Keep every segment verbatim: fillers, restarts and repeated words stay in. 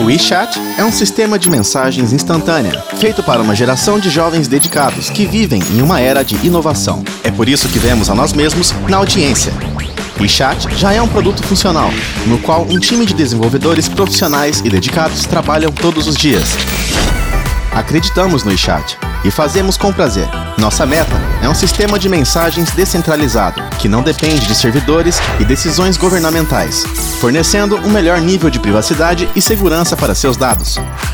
O WeChat é um sistema de mensagens instantânea, feito para uma geração de jovens dedicados que vivem em uma era de inovação. É por isso que vemos a nós mesmos na audiência. O WeChat já é um produto funcional, no qual um time de desenvolvedores profissionais e dedicados trabalham todos os dias. Acreditamos no WeChat e fazemos com prazer. Nossa meta é um sistema de mensagens descentralizado, que não depende de servidores e decisões governamentais, fornecendo um melhor nível de privacidade e segurança para seus dados.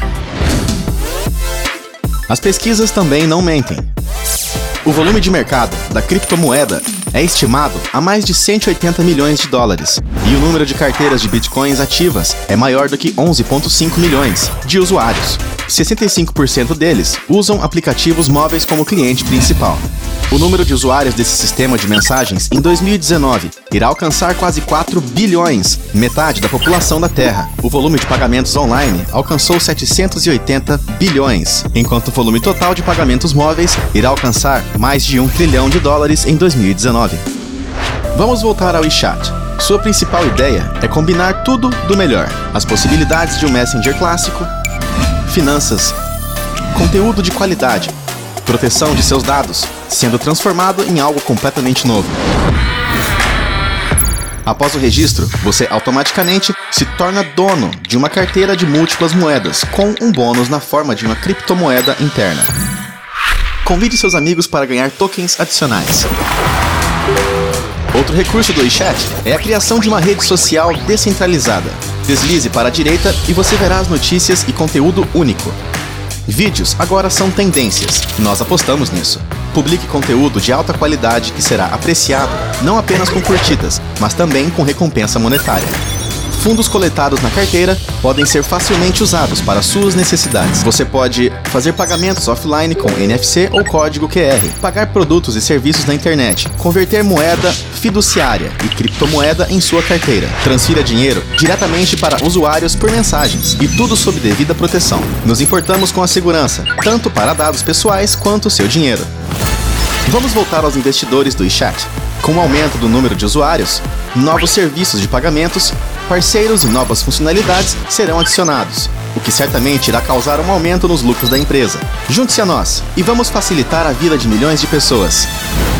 As pesquisas também não mentem. O volume de mercado da criptomoeda é estimado a mais de cento e oitenta milhões de dólares, e o número de carteiras de bitcoins ativas é maior do que onze vírgula cinco milhões de usuários. sessenta e cinco por cento deles usam aplicativos móveis como cliente principal. O número de usuários desse sistema de mensagens em dois mil e dezenove irá alcançar quase quatro bilhões, metade da população da Terra. O volume de pagamentos online alcançou setecentos e oitenta bilhões, enquanto o volume total de pagamentos móveis irá alcançar mais de um trilhão de dólares em dois mil e dezenove. Vamos voltar ao WeChat. Sua principal ideia é combinar tudo do melhor: as possibilidades de um Messenger clássico, finanças, conteúdo de qualidade, proteção de seus dados, sendo transformado em algo completamente novo. Após o registro, você automaticamente se torna dono de uma carteira de múltiplas moedas, com um bônus na forma de uma criptomoeda interna. Convide seus amigos para ganhar tokens adicionais. Outro recurso do WeChat é a criação de uma rede social descentralizada. Deslize para a direita e você verá as notícias e conteúdo único. Vídeos agora são tendências, e nós apostamos nisso. Publique conteúdo de alta qualidade que será apreciado não apenas com curtidas, mas também com recompensa monetária. Fundos coletados na carteira podem ser facilmente usados para suas necessidades. Você pode fazer pagamentos offline com N F C ou código Q R, pagar produtos e serviços na internet, converter moeda fiduciária e criptomoeda em sua carteira. Transfira dinheiro diretamente para usuários por mensagens, e tudo sob devida proteção. Nos importamos com a segurança, tanto para dados pessoais quanto seu dinheiro. Vamos voltar aos investidores do WeChat. Com o aumento do número de usuários, novos serviços de pagamentos, parceiros e novas funcionalidades serão adicionados, o que certamente irá causar um aumento nos lucros da empresa. Junte-se a nós e vamos facilitar a vida de milhões de pessoas.